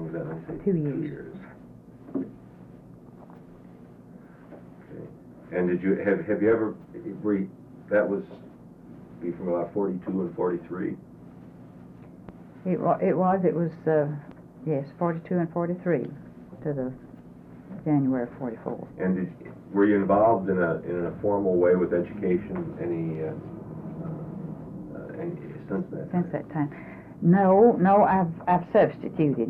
long was that? I say 2 years. 2 years. Okay. And did you have you ever that was be from about 42 and 43? It was yes, 42 and 43 to the January of 44. And were you involved in a formal way with education any since that Since that time? No, I've substituted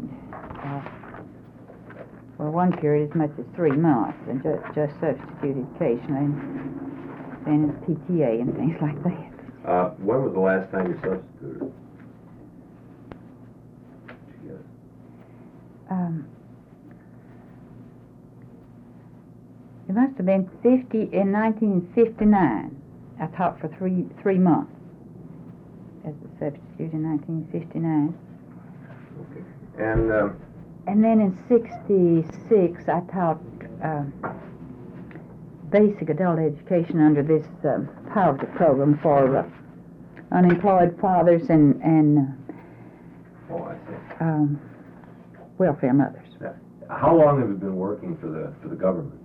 for one period as much as 3 months, and just substituted occasionally, and PTA and things like that. When was the last time you substituted? It must have been in 1959. I taught for three months as a substitute in 1959. Okay. And then in 66, I taught basic adult education under this poverty program for unemployed fathers and oh, I see. Welfare mothers. How long have you been working for the government?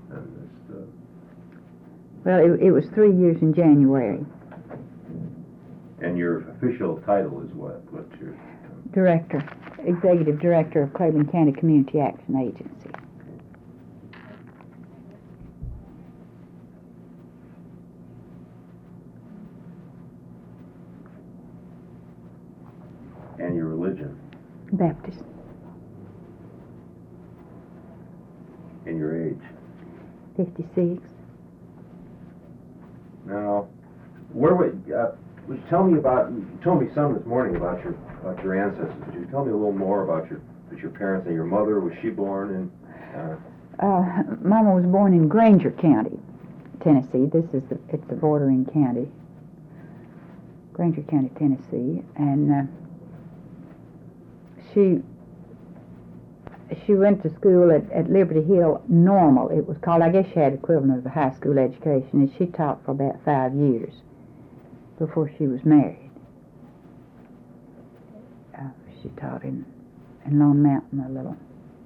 Well, it was 3 years in January. And your official title is what? What's your Director, Executive Director of Cleveland County Community Action Agency. And your religion? Baptist. And your age? 56. Now, where would you tell me about? You told me some this morning about your ancestors. Could you tell me a little more about your parents and your mother? Was she born in? Mama was born in Granger County, Tennessee. It's the bordering county. Granger County, Tennessee, and she went to school at Liberty Hill Normal. It was called. I guess she had equivalent of a high school education, and she taught for about 5 years before she was married. She taught in Lone Mountain a little.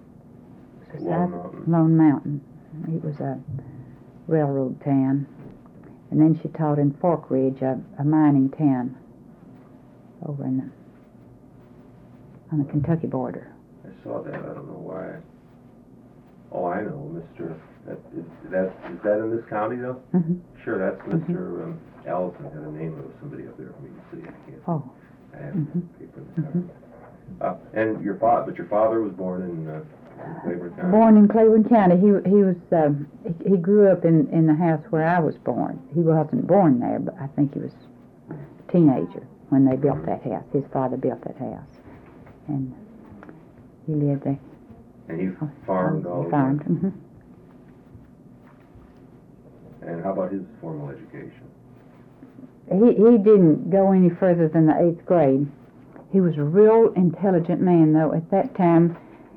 Lone Mountain. It was a railroad town. And then she taught in Fork Ridge, a mining town over on the Kentucky border. I saw that. I don't know why. Oh, I know, Mr. Is that in this county though? Mm-hmm. Sure, that's Mr. Allison had a name of somebody up there for me to see. I can't. Oh. I have paper in the cover. And your father was born in Cleveland County. Born in Cleveland County. He grew up in the house where I was born. He wasn't born there, but I think he was a teenager when they built that house. His father built that house, and he lived there. And he farmed all. He farmed. Mm-hmm. And how about his formal education? He didn't go any further than the 8th grade. He was a real intelligent man, though. At that time,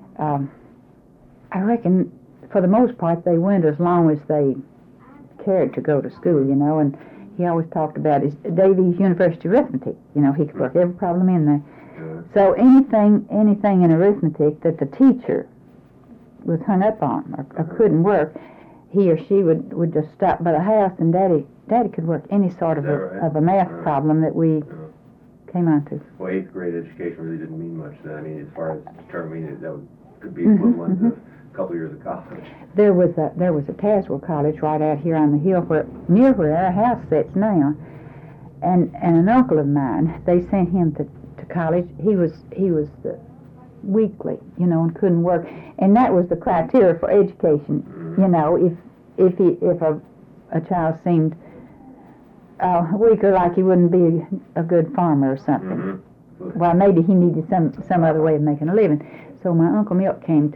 I reckon, for the most part, they went as long as they cared to go to school, and he always talked about his Davies University arithmetic. He could work every problem in there. Yeah. So anything in arithmetic that the teacher was hung up on or couldn't work, he or she would just stop by the house, and Daddy could work any sort of a math problem that we came onto. Well, 8th grade education really didn't mean much then. I mean, as far as determining that could be equivalent to a couple years of college. There was a Tazewell College right out here on the hill near where our house sits now, and an uncle of mine, they sent him to college. He was weakly, and couldn't work, and that was the criteria for education. Mm-hmm. If a child seemed weaker, like he wouldn't be a good farmer or something. Mm-hmm. Well, maybe he needed some other way of making a living. So my Uncle Milt came